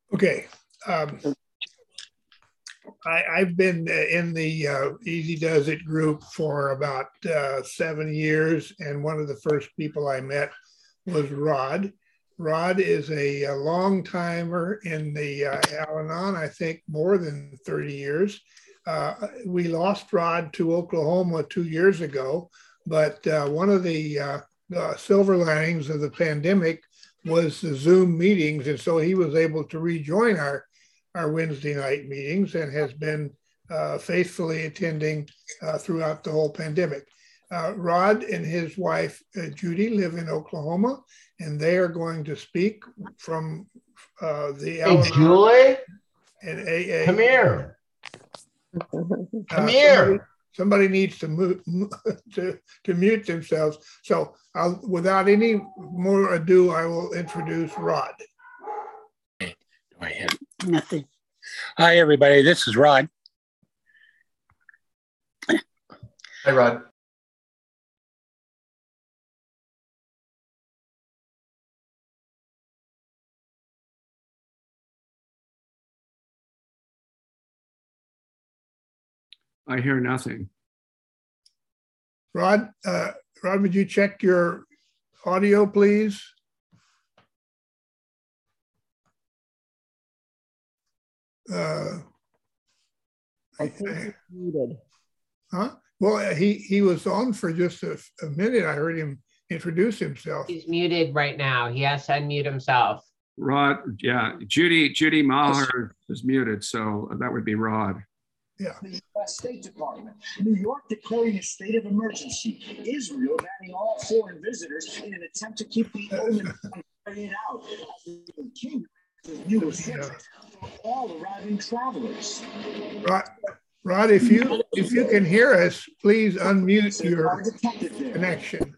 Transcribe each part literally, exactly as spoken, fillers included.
Okay. Um, I, I've been in the uh, Easy Does It group for about uh, seven years, and one of the first people I met was Rod. Rod is a, a long timer in the uh, Al-Anon, I think more than thirty years. Uh, we lost Rod to Oklahoma two years ago, but uh, one of the uh, uh, silver linings of the pandemic was the Zoom meetings, and so he was able to rejoin our our Wednesday night meetings and has been uh, faithfully attending uh, throughout the whole pandemic. Uh, Rod and his wife, uh, Judy, live in Oklahoma, and they are going to speak from uh, the Hey, Julie, and A A. Come here. Come Uh, here. Somebody, somebody needs to, mute, to, to mute themselves. So I'll, without any more ado, I will introduce Rod. Do I have nothing? Hi, everybody. This is Rod. Hi, Rod. I hear nothing. Rod, uh, Rod, would you check your audio, please? Uh, I think he's muted. Huh? Well, he, he was on for just a, a minute. I heard him introduce himself. He's muted right now. He has to unmute himself. Rod, yeah, Judy, Judy Maher is muted, so that would be Rod. Yeah. The U S State Department. New York declaring a state of emergency. Israel banning all foreign visitors in an attempt to keep the Omicron variant out. The king new restrictions for all arriving travelers. Rod, Rod, if you if you can hear us, please unmute your connection.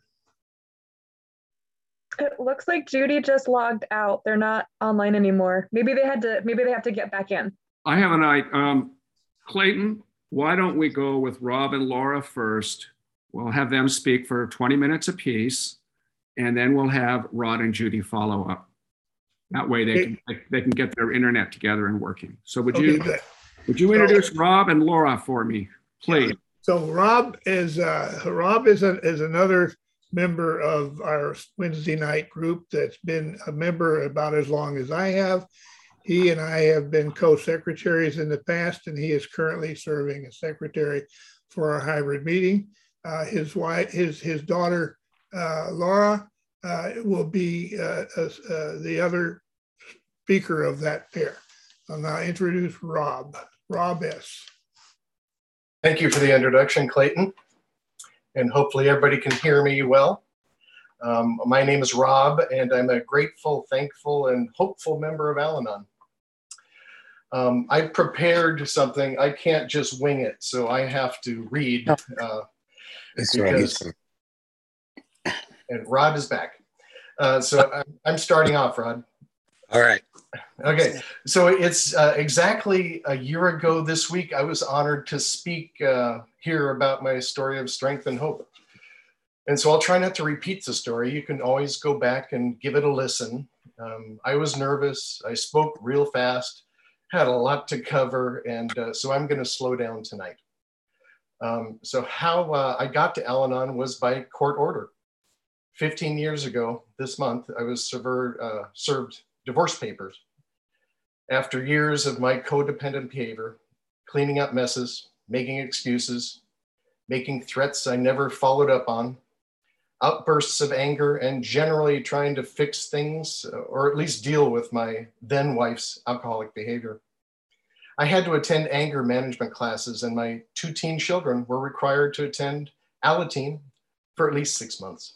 It looks like Judy just logged out. They're not online anymore. Maybe they had to. Maybe they have to get back in. I have an idea. Um, Clayton, why don't we go with Rob and Laura first? We'll have them speak for twenty minutes apiece, and then we'll have Rod and Judy follow up. That way they can they can get their internet together and working. So would you Okay, would you introduce Rob and Laura for me, please? So Rob is uh, Rob is a, is another member of our Wednesday night group that's been a member about as long as I have. He and I have been co-secretaries in the past, and he is currently serving as secretary for our hybrid meeting. Uh, his wife, his his daughter, uh, Laura, uh, will be uh, uh, the other speaker of that pair. I'll now introduce Rob. Rob S. Thank you for the introduction, Clayton. And hopefully everybody can hear me well. Um, my name is Rob, and I'm a grateful, thankful, and hopeful member of Al-Anon. Um, I prepared something. I can't just wing it, so I have to read. Uh, because, and Rod is back. Uh, so I'm, I'm starting off, Rod. All right. Okay, so it's uh, exactly a year ago this week, I was honored to speak uh, here about my story of strength and hope. And so I'll try not to repeat the story. You can always go back and give it a listen. Um, I was nervous. I spoke real fast, had a lot to cover, and uh, so I'm going to slow down tonight. Um, so how uh, I got to Al-Anon was by court order. fifteen years ago this month, I was served, uh, served divorce papers. After years of my codependent behavior, cleaning up messes, making excuses, making threats I never followed up on, outbursts of anger, and generally trying to fix things or at least deal with my then wife's alcoholic behavior. I had to attend anger management classes, and my two teen children were required to attend Alateen for at least six months.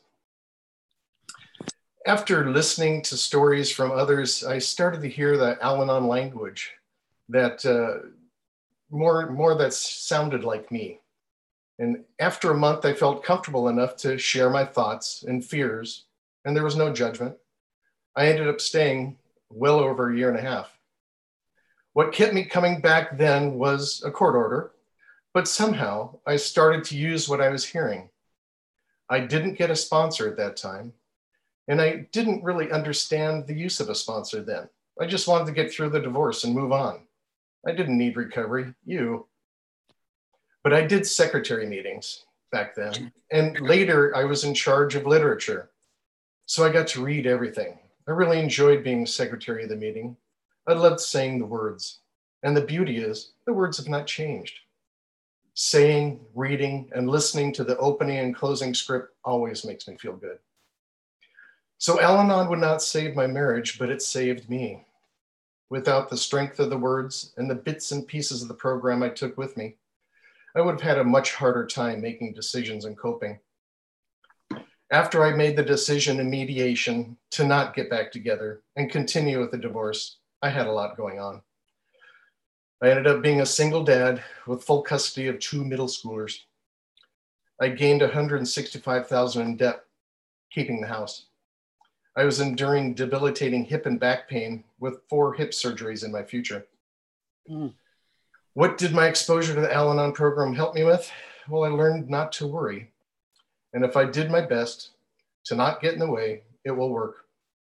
After listening to stories from others, I started to hear the Al-Anon language that uh, more, more that sounded like me. And after a month, I felt comfortable enough to share my thoughts and fears, and there was no judgment. I ended up staying well over a year and a half. What kept me coming back then was a court order, but somehow I started to use what I was hearing. I didn't get a sponsor at that time, and I didn't really understand the use of a sponsor then. I just wanted to get through the divorce and move on. I didn't need recovery, you. But I did secretary meetings back then. And later I was in charge of literature. So I got to read everything. I really enjoyed being secretary of the meeting. I loved saying the words. And the beauty is, the words have not changed. Saying, reading, and listening to the opening and closing script always makes me feel good. So Al-Anon would not save my marriage, but it saved me. Without the strength of the words and the bits and pieces of the program I took with me, I would have had a much harder time making decisions and coping. After I made the decision in mediation to not get back together and continue with the divorce, I had a lot going on. I ended up being a single dad with full custody of two middle schoolers. I gained one hundred sixty-five thousand dollars in debt, keeping the house. I was enduring debilitating hip and back pain with four hip surgeries in my future. Mm. What did my exposure to the Al-Anon program help me with? Well, I learned not to worry. And if I did my best to not get in the way, it will work.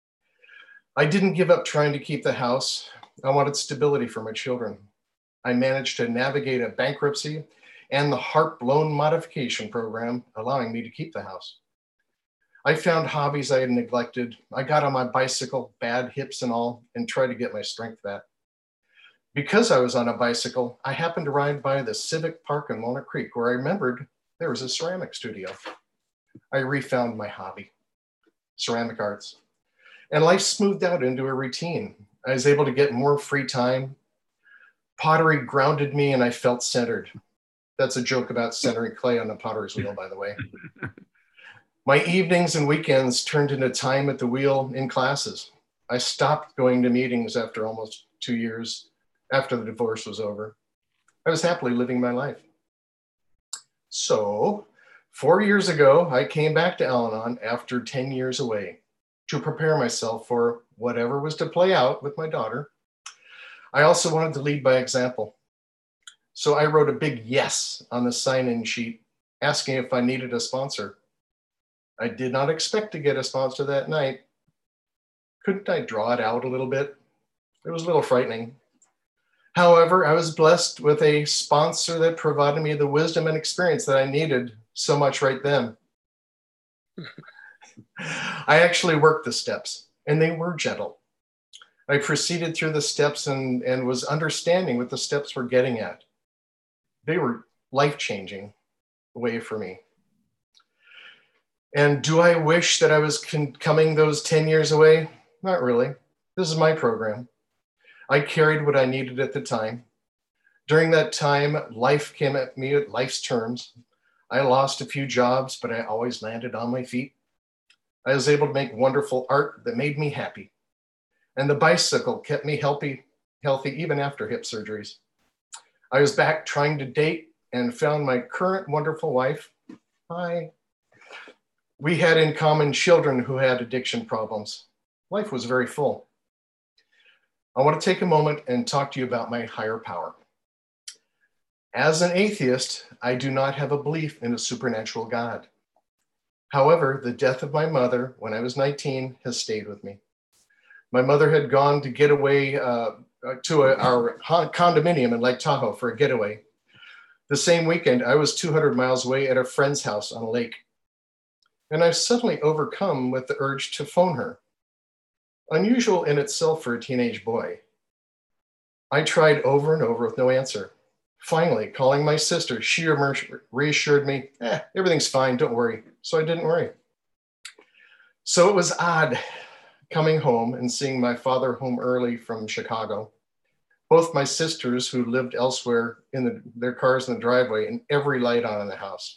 I didn't give up trying to keep the house. I wanted stability for my children. I managed to navigate a bankruptcy and the HARP loan modification program, allowing me to keep the house. I found hobbies I had neglected. I got on my bicycle, bad hips and all, and tried to get my strength back. Because I was on a bicycle, I happened to ride by the Civic Park in Walnut Creek, where I remembered there was a ceramic studio. I refound my hobby, ceramic arts, and life smoothed out into a routine. I was able to get more free time. Pottery grounded me and I felt centered. That's a joke about centering clay on the potter's wheel, by the way. My evenings and weekends turned into time at the wheel in classes. I stopped going to meetings after almost two years after the divorce was over. I was happily living my life. So four years ago, I came back to Al-Anon after ten years away to prepare myself for whatever was to play out with my daughter. I also wanted to lead by example. So I wrote a big yes on the sign-in sheet, asking if I needed a sponsor. I did not expect to get a sponsor that night. Couldn't I draw it out a little bit? It was a little frightening. However, I was blessed with a sponsor that provided me the wisdom and experience that I needed so much right then. I actually worked the steps, and they were gentle. I proceeded through the steps and, and was understanding what the steps were getting at. They were life-changing way for me. And do I wish that I was con- coming those ten years away? Not really. This is my program. I carried what I needed at the time. During that time, life came at me at life's terms. I lost a few jobs, but I always landed on my feet. I was able to make wonderful art that made me happy. And the bicycle kept me healthy, healthy even after hip surgeries. I was back trying to date and found my current wonderful wife. Hi. We had in common children who had addiction problems. Life was very full. I want to take a moment and talk to you about my higher power. As an atheist, I do not have a belief in a supernatural God. However, the death of my mother when I was nineteen has stayed with me. My mother had gone to get away uh, to a, our condominium in Lake Tahoe for a getaway. The same weekend, I was two hundred miles away at a friend's house on a lake. And I was suddenly overcome with the urge to phone her. Unusual in itself for a teenage boy. I tried over and over with no answer. Finally, calling my sister, she reassured me, eh, everything's fine, don't worry. So I didn't worry. So it was odd coming home and seeing my father home early from Chicago. Both my sisters who lived elsewhere in the, their cars in the driveway and every light on in the house.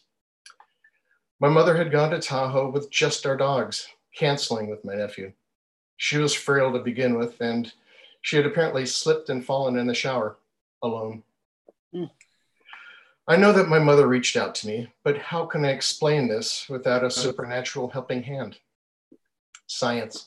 My mother had gone to Tahoe with just our dogs, canceling with my nephew. She was frail to begin with, and she had apparently slipped and fallen in the shower alone. Mm. I know that my mother reached out to me, but how can I explain this without a supernatural helping hand? Science.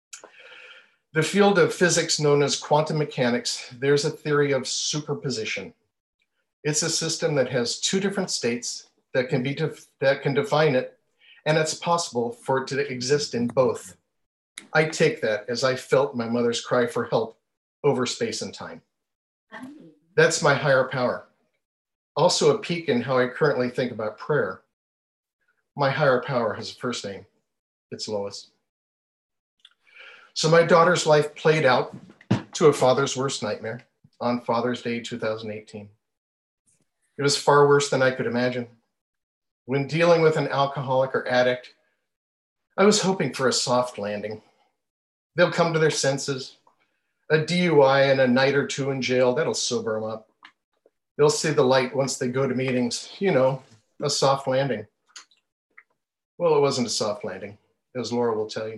The field of physics known as quantum mechanics, there's a theory of superposition. It's a system that has two different states that can be def- that can define it, and it's possible for it to exist in both. I take that as I felt my mother's cry for help over space and time. That's my higher power. Also a peek in how I currently think about prayer. My higher power has a first name. It's Lois. So my daughter's life played out to a father's worst nightmare on Father's Day two thousand eighteen. It was far worse than I could imagine. When dealing with an alcoholic or addict, I was hoping for a soft landing. They'll come to their senses. A D U I and a night or two in jail, that'll sober them up. They'll see the light once they go to meetings, you know, a soft landing. Well, it wasn't a soft landing, as Laura will tell you.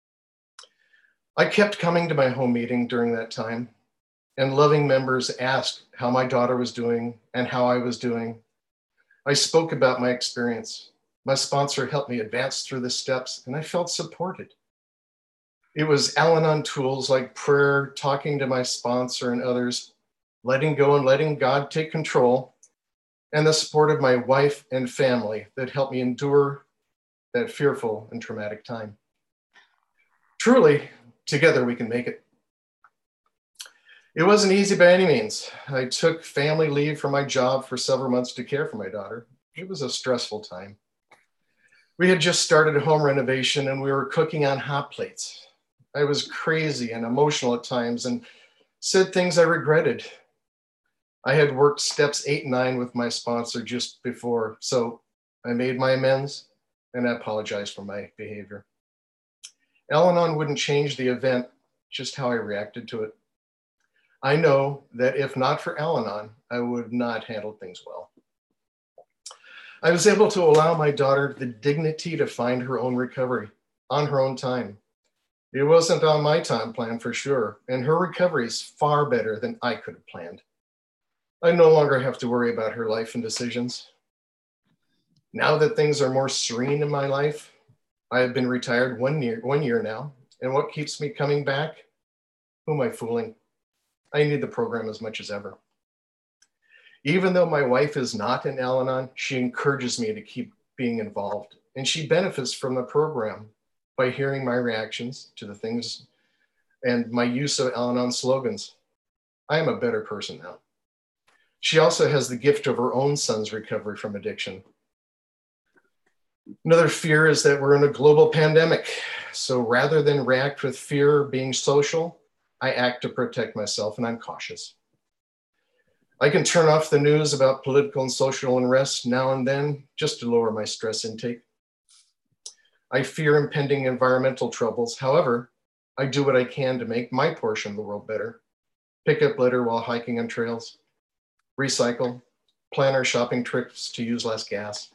I kept coming to my home meeting during that time, and loving members asked how my daughter was doing and how I was doing. I spoke about my experience. My sponsor helped me advance through the steps, and I felt supported. It was Al-Anon tools like prayer, talking to my sponsor and others, letting go and letting God take control, and the support of my wife and family that helped me endure that fearful and traumatic time. Truly, together we can make it. It wasn't easy by any means. I took family leave from my job for several months to care for my daughter. It was a stressful time. We had just started a home renovation and we were cooking on hot plates. I was crazy and emotional at times and said things I regretted. I had worked steps eight and nine with my sponsor just before, so I made my amends and I apologized for my behavior. Al-Anon wouldn't change the event, just how I reacted to it. I know that if not for Al-Anon, I would not handle things well. I was able to allow my daughter the dignity to find her own recovery on her own time. It wasn't on my time plan for sure, and her recovery is far better than I could have planned. I no longer have to worry about her life and decisions. Now that things are more serene in my life, I have been retired one year, one year now, and what keeps me coming back? Who am I fooling? I need the program as much as ever. Even though my wife is not in Al-Anon, she encourages me to keep being involved, and she benefits from the program by hearing my reactions to the things and my use of Al-Anon slogans. I am a better person now. She also has the gift of her own son's recovery from addiction. Another fear is that we're in a global pandemic. So rather than react with fear being social, I act to protect myself and I'm cautious. I can turn off the news about political and social unrest now and then just to lower my stress intake. I fear impending environmental troubles. However, I do what I can to make my portion of the world better. Pick up litter while hiking on trails, recycle, plan our shopping trips to use less gas.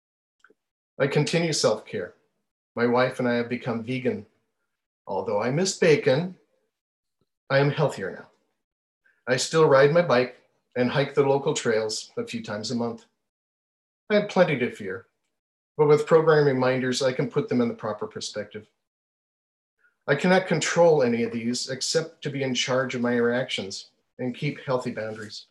I continue self-care. My wife and I have become vegan. Although I miss bacon, I am healthier now. I still ride my bike and hike the local trails a few times a month. I have plenty to fear, but with program reminders, I can put them in the proper perspective. I cannot control any of these except to be in charge of my reactions and keep healthy boundaries.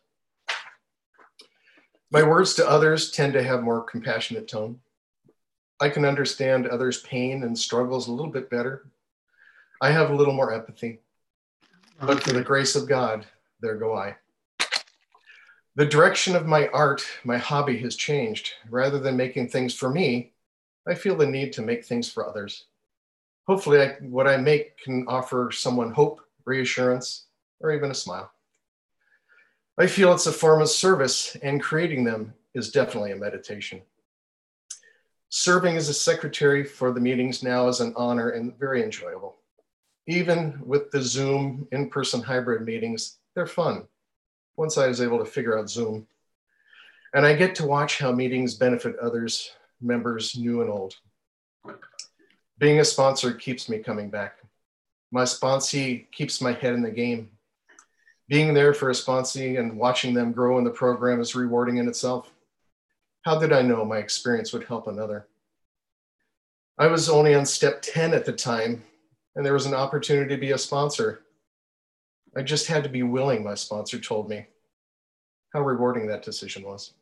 My words to others tend to have more compassionate tone. I can understand others' pain and struggles a little bit better. I have a little more empathy, but for the grace of God, there go I. The direction of my art, my hobby has changed. Rather than making things for me, I feel the need to make things for others. Hopefully I, what I make can offer someone hope, reassurance, or even a smile. I feel it's a form of service, and creating them is definitely a meditation. Serving as a secretary for the meetings now is an honor and very enjoyable. Even with the Zoom in-person hybrid meetings, they're fun. Once I was able to figure out Zoom. And I get to watch how meetings benefit others, members new and old. Being a sponsor keeps me coming back. My sponsee keeps my head in the game. Being there for a sponsee and watching them grow in the program is rewarding in itself. How did I know my experience would help another? I was only on step ten at the time, and there was an opportunity to be a sponsor. I just had to be willing, my sponsor told me. How rewarding that decision was.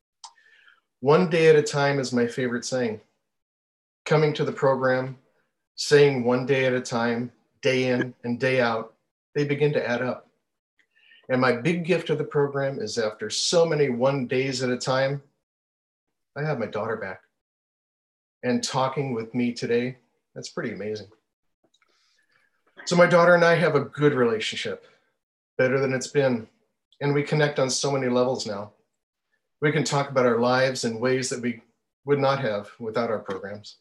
One day at a time is my favorite saying. Coming to the program, saying one day at a time, day in and day out, they begin to add up. And my big gift of the program is after so many one days at a time, I have my daughter back. And talking with me today, that's pretty amazing. So my daughter and I have a good relationship, better than it's been. And we connect on so many levels now. We can talk about our lives in ways that we would not have without our programs.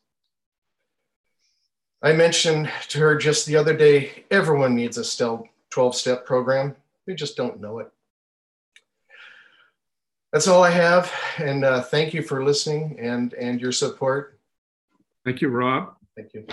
I mentioned to her just the other day, everyone needs a twelve-step program. They just don't know it. That's all I have. And uh, thank you for listening and, and your support. Thank you, Rob. Thank you.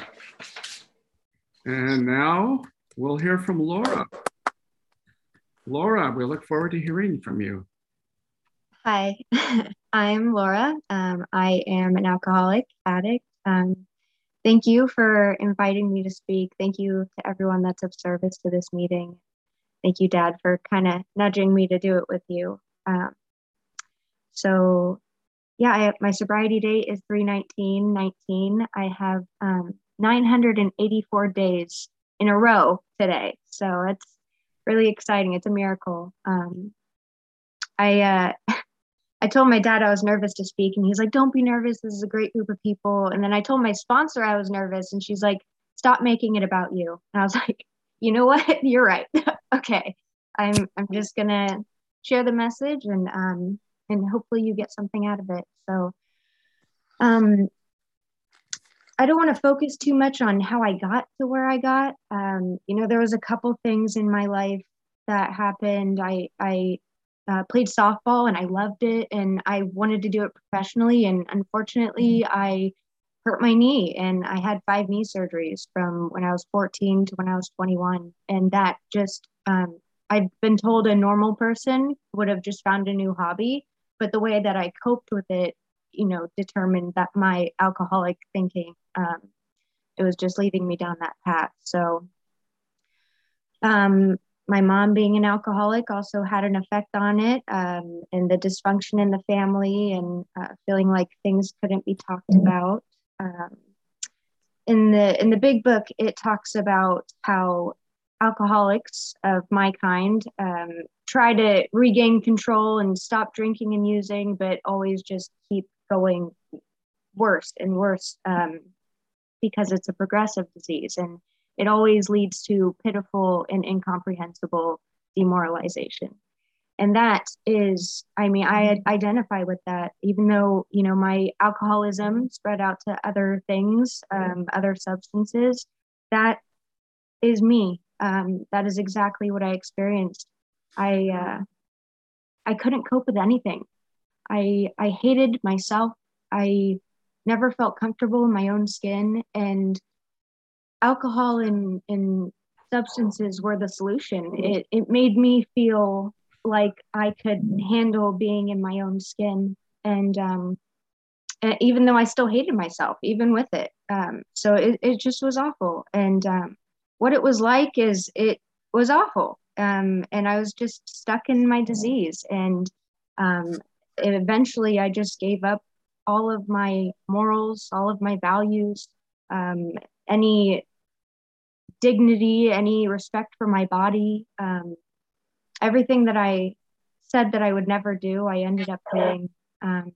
And now we'll hear from Laura. Laura, we look forward to hearing from you. Hi, I'm Laura. Um, I am an alcoholic addict. Um, thank you for inviting me to speak. Thank you to everyone that's of service to this meeting. Thank you, Dad, for kind of nudging me to do it with you. Um, so yeah, I, my sobriety date is three nineteen nineteen. I have um, nine hundred eighty-four days in a row today. So it's really exciting. It's a miracle. Um, I, uh, I told my dad I was nervous to speak, and he's like, don't be nervous. This is a great group of people. And then I told my sponsor I was nervous, and she's like, stop making it about you. And I was like, you know what? You're right. Okay. I'm, I'm just going to share the message, and, um, and hopefully you get something out of it. So, um, I don't want to focus too much on how I got to where I got. Um, you know, there was a couple things in my life that happened. I, I, Uh, played softball and I loved it, and I wanted to do it professionally, and unfortunately I hurt my knee, and I had five knee surgeries from when I was fourteen to when I was twenty-one, and that just um, I've been told a normal person would have just found a new hobby, but the way that I coped with it, you know, determined that my alcoholic thinking, um, it was just leading me down that path. So um my mom being an alcoholic also had an effect on it, um, and the dysfunction in the family, and uh, feeling like things couldn't be talked about. Um, in the in the big book, it talks about how alcoholics of my kind um, try to regain control and stop drinking and using, but always just keep going worse and worse um, because it's a progressive disease, and it always leads to pitiful and incomprehensible demoralization. And that is, I mean, I identify with that, even though, you know, my alcoholism spread out to other things, um, other substances, that is me. Um, that is exactly what I experienced. I, uh, I couldn't cope with anything. I, I hated myself. I never felt comfortable in my own skin, and alcohol and, and substances were the solution. It, it made me feel like I could handle being in my own skin. And, um, and even though I still hated myself, even with it. Um, so it, it just was awful. And um, what it was like is it was awful. Um, and I was just stuck in my disease. And um, eventually I just gave up all of my morals, all of my values, um, any dignity, any respect for my body, um, everything that I said that I would never do, I ended up doing. Um,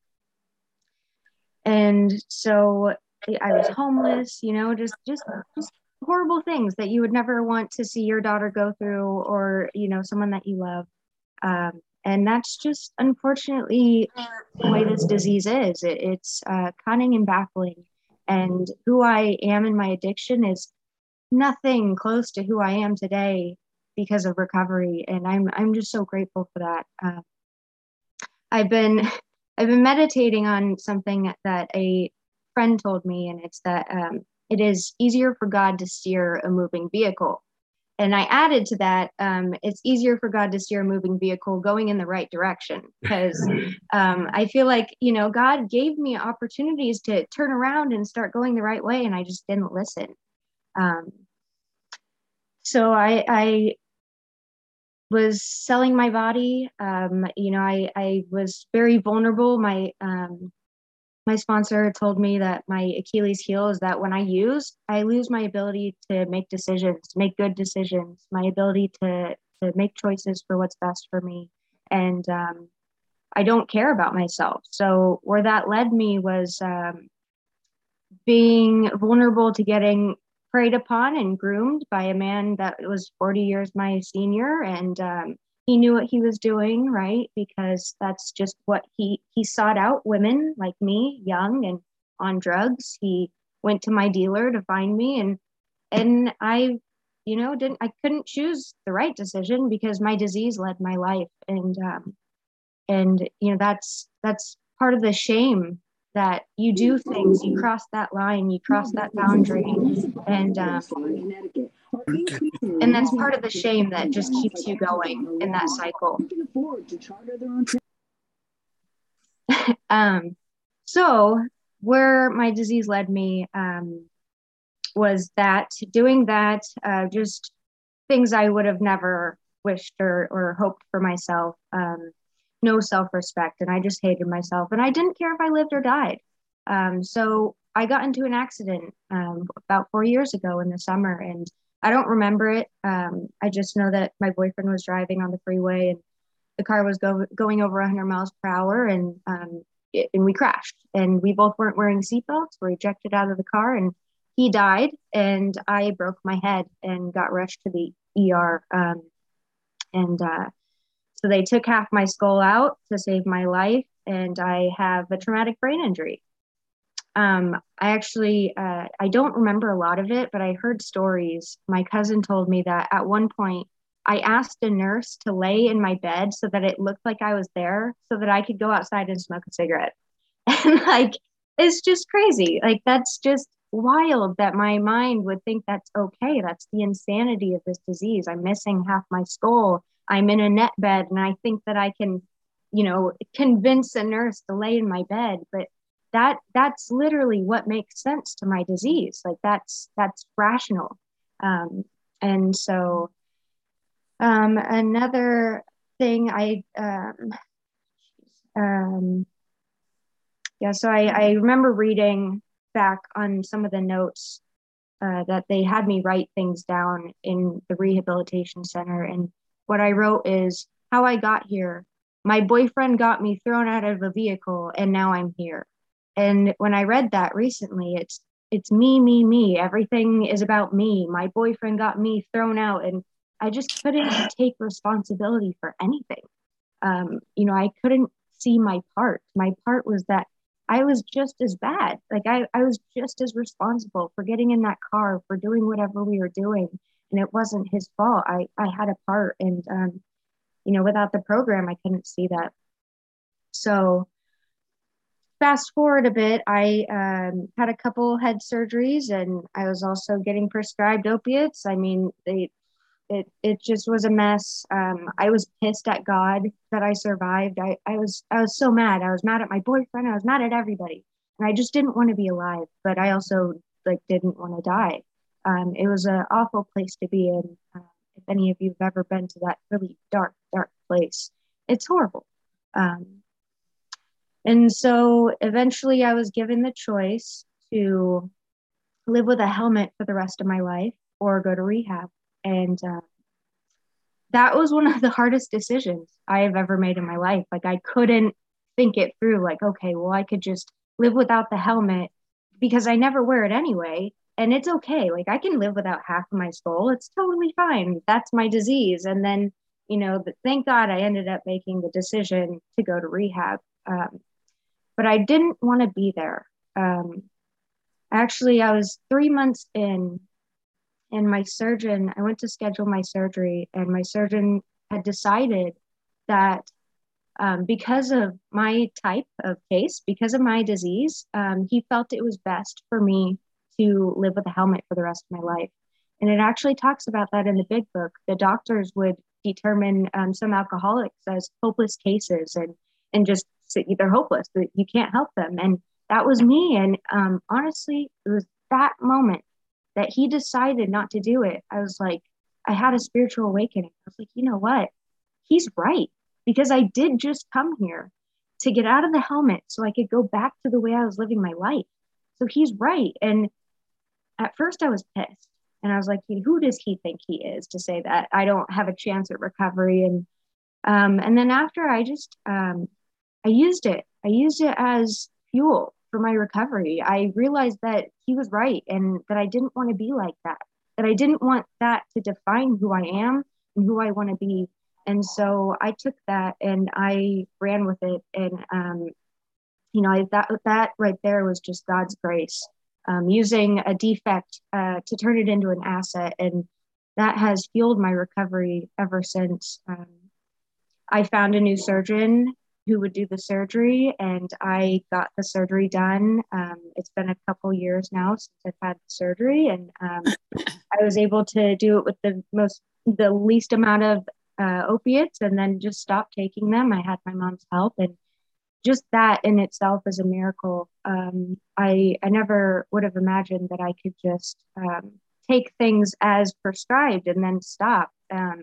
and so I was homeless, you know, just, just, just horrible things that you would never want to see your daughter go through, or, you know, someone that you love. Um, and that's just unfortunately the way this disease is. It, it's uh, cunning and baffling. And who I am in my addiction is nothing close to who I am today because of recovery. And I'm, I'm just so grateful for that. Uh, I've been, I've been meditating on something that a friend told me, and it's that um, it is easier for God to steer a moving vehicle. And I added to that, um, it's easier for God to steer a moving vehicle going in the right direction, because um, I feel like, you know, God gave me opportunities to turn around and start going the right way, and I just didn't listen. Um, so I, I was selling my body. Um, you know, I, I was very vulnerable. My, um, my sponsor told me that my Achilles heel is that when I use, I lose my ability to make decisions, to make good decisions, my ability to, to make choices for what's best for me. And um, I don't care about myself. So where that led me was um, being vulnerable to getting preyed upon and groomed by a man that was forty years my senior. And um, he knew what he was doing, right? Because that's just what he, he sought out women like me, young and on drugs. He went to my dealer to find me, and, and I, you know, didn't, I couldn't choose the right decision because my disease led my life. And, um, and, you know, that's, that's part of the shame that you do things, you cross that line, you cross that boundary. And, um, and that's part of the shame that just keeps you going in that cycle. um, so where my disease led me um, was that doing that, uh, just things I would have never wished or, or hoped for myself. Um, no self-respect, and I just hated myself, and I didn't care if I lived or died. Um, so I got into an accident um, about four years ago in the summer, and I don't remember it. Um, I just know that my boyfriend was driving on the freeway, and the car was go- going over one hundred miles per hour, and um, it, and we crashed. And we both weren't wearing seatbelts. We were ejected out of the car, and he died, and I broke my head and got rushed to the E R. Um, and uh, So they took half my skull out to save my life, and I have a traumatic brain injury. Um, I actually, uh, I don't remember a lot of it, but I heard stories. My cousin told me that at one point, I asked a nurse to lay in my bed so that it looked like I was there so that I could go outside and smoke a cigarette. And like, it's just crazy. Like, that's just wild that my mind would think that's okay. That's the insanity of this disease. I'm missing half my skull. I'm in a net bed, and I think that I can, you know, convince a nurse to lay in my bed. But that that's literally what makes sense to my disease. Like that's that's rational. Um, and so um, another thing I um, um, yeah, so I, I remember reading back on some of the notes uh, that they had me write things down in the rehabilitation center. And what I wrote is how I got here. My boyfriend got me thrown out of a vehicle, and now I'm here. And when I read that recently, it's it's me, me, me. Everything is about me. My boyfriend got me thrown out, and I just couldn't take responsibility for anything. Um, you know, I couldn't see my part. My part was that I was just as bad. Like I, I was just as responsible for getting in that car, for doing whatever we were doing. And it wasn't his fault. I, I had a part. And, um, you know, without the program, I couldn't see that. So fast forward a bit, I um, had a couple head surgeries, and I was also getting prescribed opiates. I mean, they, it, it just was a mess. Um, I was pissed at God that I survived. I, I was, I was so mad. I was mad at my boyfriend. I was mad at everybody. And I just didn't want to be alive, but I also like didn't want to die. Um, it was an awful place to be in. Uh, if any of you have ever been to that really dark, dark place, it's horrible. Um, and so eventually I was given the choice to live with a helmet for the rest of my life or go to rehab. And uh, that was one of the hardest decisions I have ever made in my life. Like I couldn't think it through like, okay, well, I could just live without the helmet because I never wear it anyway. And it's okay. Like I can live without half of my skull. It's totally fine. That's my disease. And then, you know, but thank God I ended up making the decision to go to rehab. Um, but I didn't want to be there. Um, actually, I was three months in, and my surgeon, I went to schedule my surgery, and my surgeon had decided that um, because of my type of case, because of my disease, um, he felt it was best for me to live with a helmet for the rest of my life. And it actually talks about that in the big book. The doctors would determine um, some alcoholics as hopeless cases and, and just say they're hopeless, that you can't help them. And that was me. And um, honestly, it was that moment that he decided not to do it. I was like, I had a spiritual awakening. I was like, you know what? He's right, because I did just come here. to get out of the helmet so I could go back to the way I was living my life. So he's right. And at first I was pissed. And I was like, who does he think he is to say that I don't have a chance at recovery? And um, and then after I just, um, I used it. I used it as fuel for my recovery. I realized that he was right and that I didn't want to be like that, that I didn't want that to define who I am and who I want to be. And so I took that and I ran with it. And, um, you know, I, that, that right there was just God's grace, um, using a defect uh, to turn it into an asset. And that has fueled my recovery ever since. Um, I found a new surgeon who would do the surgery, and I got the surgery done. Um, it's been a couple years now since I've had the surgery, and um, I was able to do it with the most, the least amount of uh, opiates, and then just stop taking them. I had my mom's help, and just that in itself is a miracle. Um, I I never would have imagined that I could just um, take things as prescribed and then stop. Um,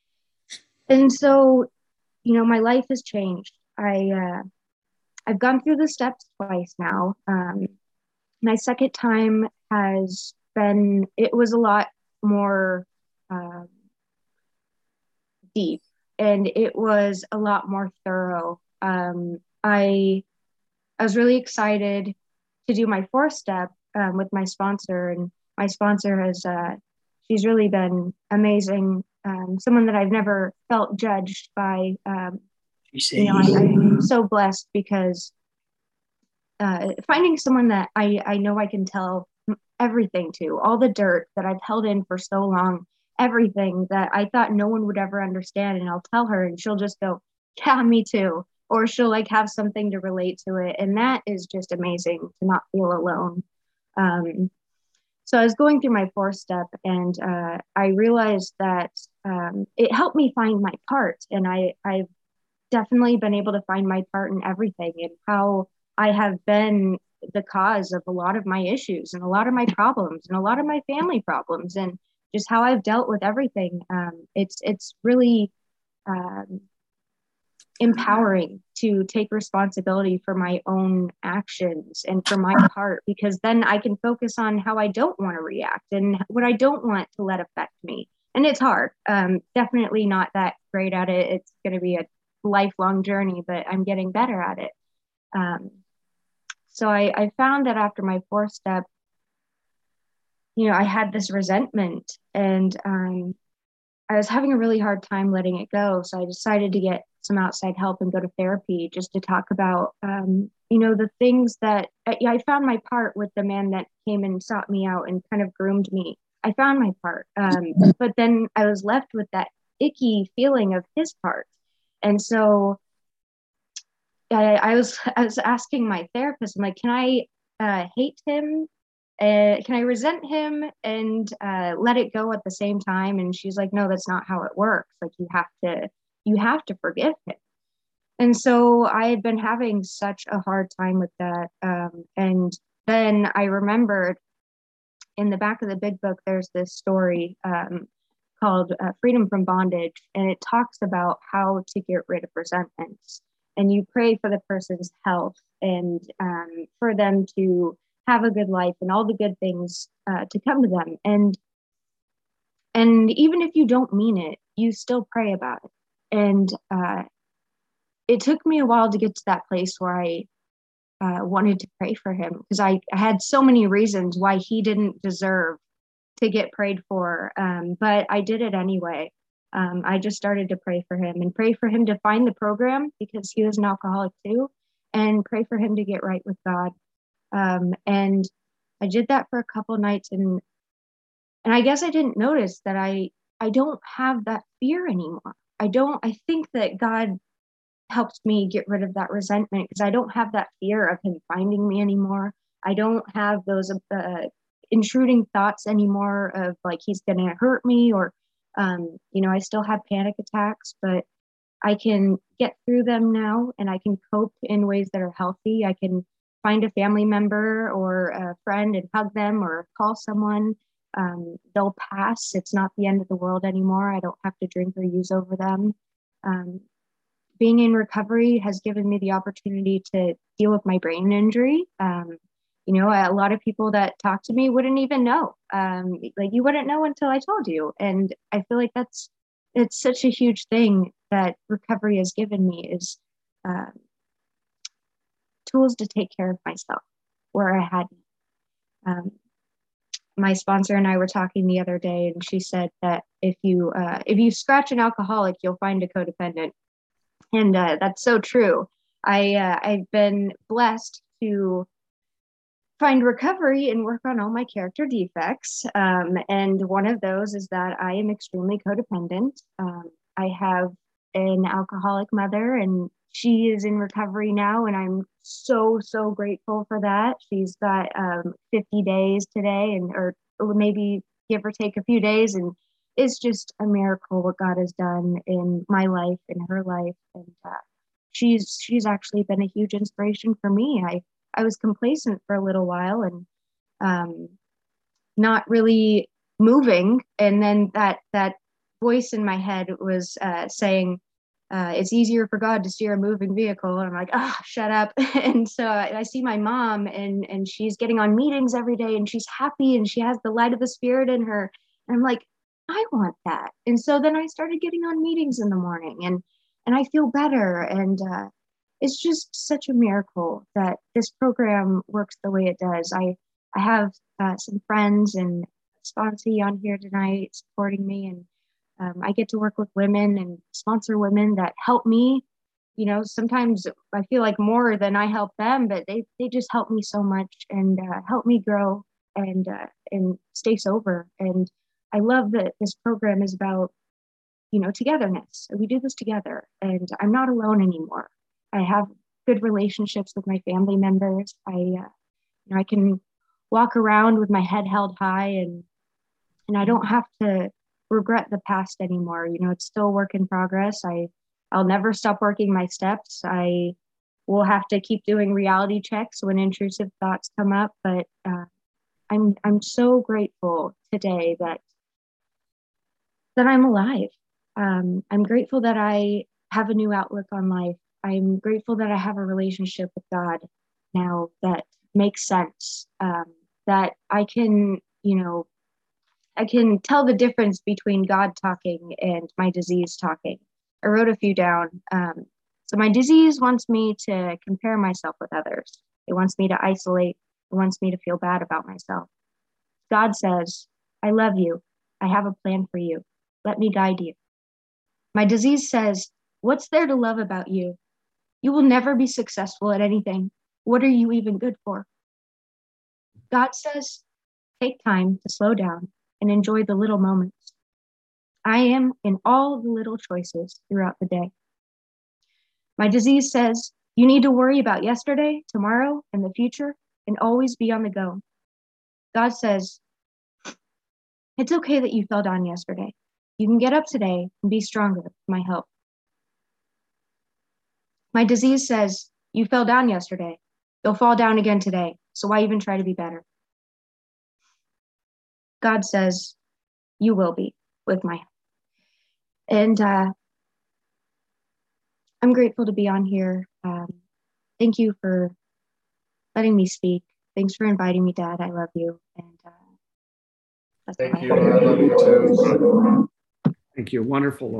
and so, you know, my life has changed. I, uh, I've gone through the steps twice now. Um, my second time has been, it was a lot more um, deep, and it was a lot more thorough. Um, I, I was really excited to do my fourth step um, with my sponsor, and my sponsor has, uh, she's really been amazing. Um, someone that I've never felt judged by. Um, you know, I, I'm so blessed because uh, finding someone that I, I know I can tell everything to, all the dirt that I've held in for so long, everything that I thought no one would ever understand. And I'll tell her and she'll just go, yeah, me too. Or she'll like have something to relate to it. And that is just amazing to not feel alone. Um, so I was going through my fourth step, and uh, I realized that um, it helped me find my part. And I, I've definitely been able to find my part in everything, and how I have been the cause of a lot of my issues and a lot of my problems and a lot of my family problems, and just how I've dealt with everything. Um, it's, it's really um, empowering to take responsibility for my own actions and for my part, because then I can focus on how I don't want to react and what I don't want to let affect me. And it's hard. Um, definitely not that great at it. It's going to be a lifelong journey, but I'm getting better at it. Um, so I, I found that after my fourth step, you know, I had this resentment, and um, I was having a really hard time letting it go. So I decided to get some outside help and go to therapy just to talk about, um, you know, the things that I, I found my part with the man that came and sought me out and kind of groomed me. I found my part. Um, but then I was left with that icky feeling of his part. And so I, I was I was asking my therapist, I'm like, can I uh, hate him? Uh, can I resent him and uh, let it go at the same time? And she's like, no, that's not how it works. Like you have to, you have to forgive him. And so I had been having such a hard time with that. Um, and then I remembered in the back of the big book, there's this story um, called uh, Freedom from Bondage. And it talks about how to get rid of resentments. And you pray for the person's health and um, for them to have a good life and all the good things uh, to come to them. And, and even if you don't mean it, you still pray about it. And uh, it took me a while to get to that place where I uh, wanted to pray for him, because I, I had so many reasons why he didn't deserve to get prayed for. Um, but I did it anyway. Um, I just started to pray for him and pray for him to find the program, because he was an alcoholic too, and pray for him to get right with God. Um, and I did that for a couple nights, and and I guess I didn't notice that I I don't have that fear anymore. I don't. I think that God helped me get rid of that resentment, because I don't have that fear of him finding me anymore. I don't have those uh, intruding thoughts anymore of like he's going to hurt me, or um, you know, I still have panic attacks, but I can get through them now, and I can cope in ways that are healthy. I can find a family member or a friend and hug them or call someone. Um, they'll pass. It's not the end of the world anymore. I don't have to drink or use over them. Um, being in recovery has given me the opportunity to deal with my brain injury. Um, you know, a lot of people that talk to me wouldn't even know. Um, like you wouldn't know until I told you. And I feel like that's, it's such a huge thing that recovery has given me is um, tools to take care of myself where I hadn't. Um, my sponsor and I were talking the other day, and she said that if you uh, if you scratch an alcoholic, you'll find a codependent, and uh, that's so true. I uh, I've been blessed to find recovery and work on all my character defects, um, and one of those is that I am extremely codependent. Um, I have an alcoholic mother, and she is in recovery now, and I'm so, so grateful for that. She's got um, fifty days today, and or maybe give or take a few days, and it's just a miracle what God has done in my life, in her life, and uh, she's she's actually been a huge inspiration for me. I I was complacent for a little while and um, not really moving, and then that that voice in my head was uh, saying, Uh, it's easier for God to steer a moving vehicle. And I'm like, ah, oh, shut up. And so I, I see my mom, and and she's getting on meetings every day, and she's happy, and she has the light of the Spirit in her. And I'm like, I want that. And so then I started getting on meetings in the morning, and and I feel better. And uh, it's just such a miracle that this program works the way it does. I I have uh, some friends and sponsee on here tonight supporting me, and Um, I get to work with women and sponsor women that help me. You know, sometimes I feel like more than I help them, but they, they just help me so much and uh, help me grow and uh, and stay sober. And I love that this program is about, you know, togetherness. We do this together, and I'm not alone anymore. I have good relationships with my family members. I, uh, you know, I can walk around with my head held high, and and I don't have to regret the past anymore. You know, it's still a work in progress. I, I'll never stop working my steps. I will have to keep doing reality checks when intrusive thoughts come up, but uh, I'm, I'm so grateful today that, that I'm alive. Um, I'm grateful that I have a new outlook on life. I'm grateful that I have a relationship with God now that makes sense, um, that I can, you know, I can tell the difference between God talking and my disease talking. I wrote a few down. Um, so my disease wants me to compare myself with others. It wants me to isolate. It wants me to feel bad about myself. God says, I love you. I have a plan for you. Let me guide you. My disease says, what's there to love about you? You will never be successful at anything. What are you even good for? God says, take time to slow down and enjoy the little moments. I am in all the little choices throughout the day. My disease says, you need to worry about yesterday, tomorrow, and the future, and always be on the go. God says, it's okay that you fell down yesterday. You can get up today and be stronger with my help. My disease says, you fell down yesterday. You'll fall down again today, so why even try to be better? God says, you will be with my help. And uh, I'm grateful to be on here. Um, thank you for letting me speak. Thanks for inviting me, Dad. I love you. And uh, that's Thank all I you. have. I love you too. Thank you. Wonderful.